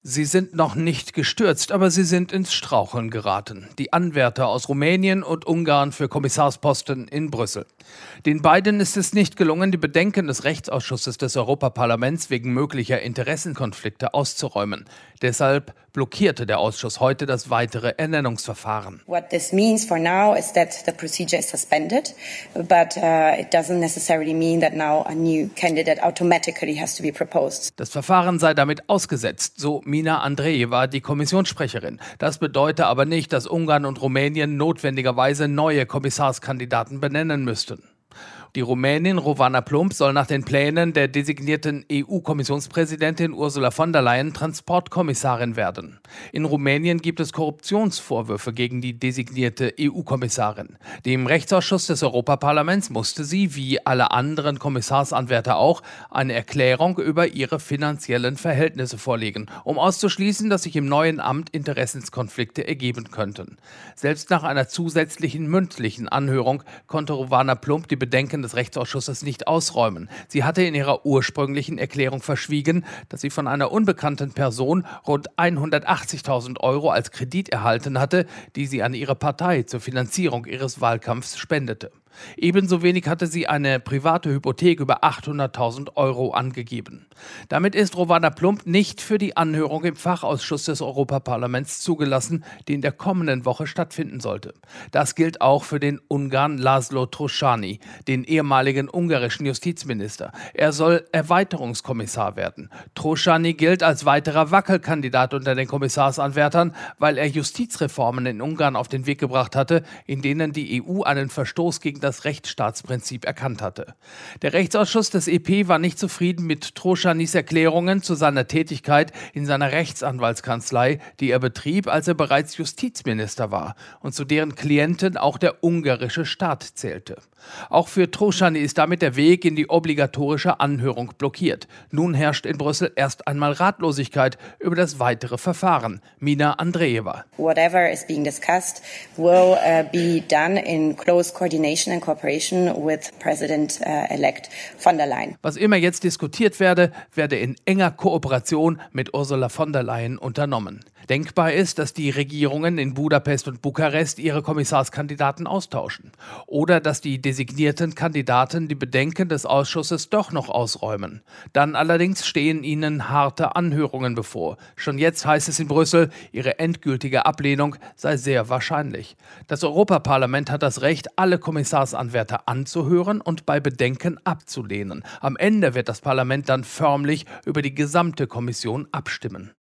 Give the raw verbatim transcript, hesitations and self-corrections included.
Sie sind noch nicht gestürzt, aber sie sind ins Straucheln geraten. Die Anwärter aus Rumänien und Ungarn für Kommissarsposten in Brüssel. Den beiden ist es nicht gelungen, die Bedenken des Rechtsausschusses des Europaparlaments wegen möglicher Interessenkonflikte auszuräumen. Deshalb blockierte der Ausschuss heute das weitere Ernennungsverfahren. What this means for now is that the procedure is suspended, but uh, it doesn't necessarily mean that now a new candidate automatically has to be proposed. Das Verfahren sei damit ausgesetzt, so Mina Andreeva, die Kommissionssprecherin. Das bedeutet aber nicht, dass Ungarn und Rumänien notwendigerweise neue Kommissarskandidaten benennen müssten. Die Rumänin Rovana Plumb soll nach den Plänen der designierten E U-Kommissionspräsidentin Ursula von der Leyen Transportkommissarin werden. In Rumänien gibt es Korruptionsvorwürfe gegen die designierte E U-Kommissarin. Dem Rechtsausschuss des Europaparlaments musste sie, wie alle anderen Kommissarsanwärter auch, eine Erklärung über ihre finanziellen Verhältnisse vorlegen, um auszuschließen, dass sich im neuen Amt Interessenskonflikte ergeben könnten. Selbst nach einer zusätzlichen mündlichen Anhörung konnte Rovana Plumb die Bedenken des Rechtsausschusses nicht ausräumen. Sie hatte in ihrer ursprünglichen Erklärung verschwiegen, dass sie von einer unbekannten Person rund hundertachtzigtausend Euro als Kredit erhalten hatte, die sie an ihre Partei zur Finanzierung ihres Wahlkampfs spendete. Ebenso wenig hatte sie eine private Hypothek über achthunderttausend Euro angegeben. Damit ist Rovana Plumb nicht für die Anhörung im Fachausschuss des Europaparlaments zugelassen, die in der kommenden Woche stattfinden sollte. Das gilt auch für den Ungarn László Troschani, den ehemaligen ungarischen Justizminister. Er soll Erweiterungskommissar werden. Troschani gilt als weiterer Wackelkandidat unter den Kommissarsanwärtern, weil er Justizreformen in Ungarn auf den Weg gebracht hatte, in denen die E U einen Verstoß gegen das Rechtsstaatsprinzip erkannt hatte. Der Rechtsausschuss des E P war nicht zufrieden mit Troschanis Erklärungen zu seiner Tätigkeit in seiner Rechtsanwaltskanzlei, die er betrieb, als er bereits Justizminister war und zu deren Klienten auch der ungarische Staat zählte. Auch für Troschani ist damit der Weg in die obligatorische Anhörung blockiert. Nun herrscht in Brüssel erst einmal Ratlosigkeit über das weitere Verfahren. Mina Andreeva. Whatever is being discussed will uh, be done in close coordination and cooperation with President-elect von der Leyen. Was immer jetzt diskutiert werde, werde in enger Kooperation mit Ursula von der Leyen unternommen. Denkbar ist, dass die Regierungen in Budapest und Bukarest ihre Kommissarskandidaten austauschen. Oder dass die designierten Kandidaten die Bedenken des Ausschusses doch noch ausräumen. Dann allerdings stehen ihnen harte Anhörungen bevor. Schon jetzt heißt es in Brüssel, ihre endgültige Ablehnung sei sehr wahrscheinlich. Das Europaparlament hat das Recht, alle Kommissarsanwärter anzuhören und bei Bedenken abzulehnen. Am Ende wird das Parlament dann förmlich über die gesamte Kommission abstimmen.